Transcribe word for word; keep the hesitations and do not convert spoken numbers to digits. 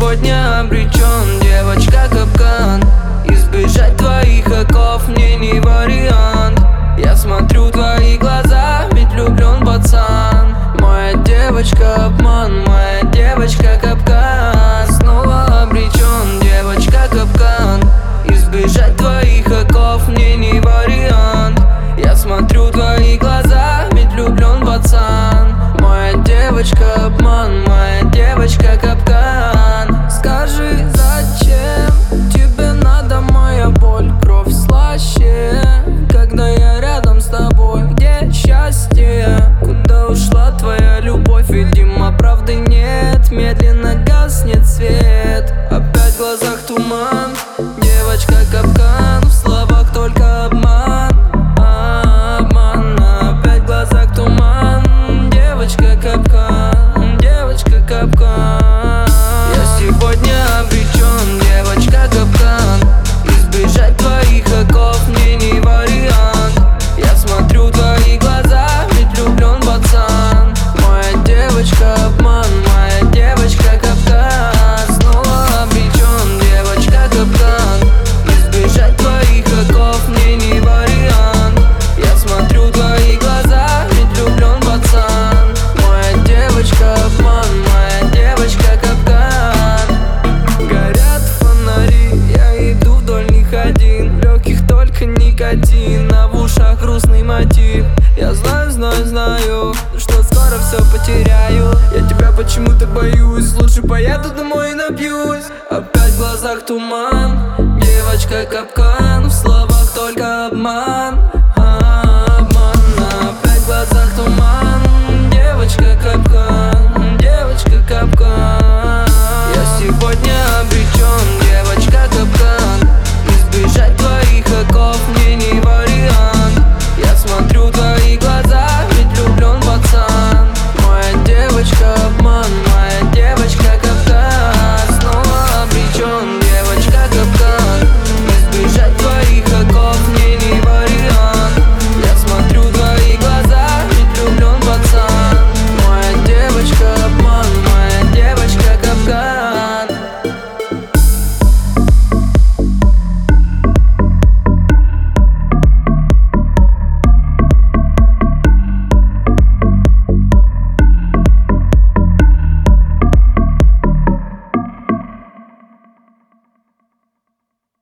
сегодня обречен, девочка капкан. Избежать твоих оков мне не вариант. Я смотрю твои глаза, ведь влюблен пацан. Моя девочка обман, моя девочка капкан. Снова обречен, девочка капкан. Избежать твоих оков мне не вариант. Я смотрю твои глаза, ведь влюблен пацан. Моя девочка обман, моя девочка капкан. Скажи, зачем тебе надо моя боль? Кровь слаще, когда я рядом с тобой. Где счастье? Куда ушла твоя любовь? Видимо, правды нет. Медленно гаснет свет. Опять в глазах туман. Девочка капкан, в словах только обман. А, обман. Опять в глазах туман. Девочка капкан, девочка капкан. Я сегодня обречен, девочка капкан. Избежать твоих оков мне не вариант. Я смотрю твои глаза, ведь влюблен пацан. Моя девочка обман, моя девочка капкан. Снова обречен, девочка капкан. Избежать твоих оков мне не вариант. Я смотрю твои глаза, ведь влюблен пацан. Моя девочка обман, моя девочка капкан. Горят фонари, я иду вдоль них один. В легких только никотин, а в ушах грустный мотив. Я знаю, знаю, знаю, что скоро все потеряю. Я тебя почему-то боюсь, лучше поеду домой и напьюсь. Опять в глазах туман, девочка капкан.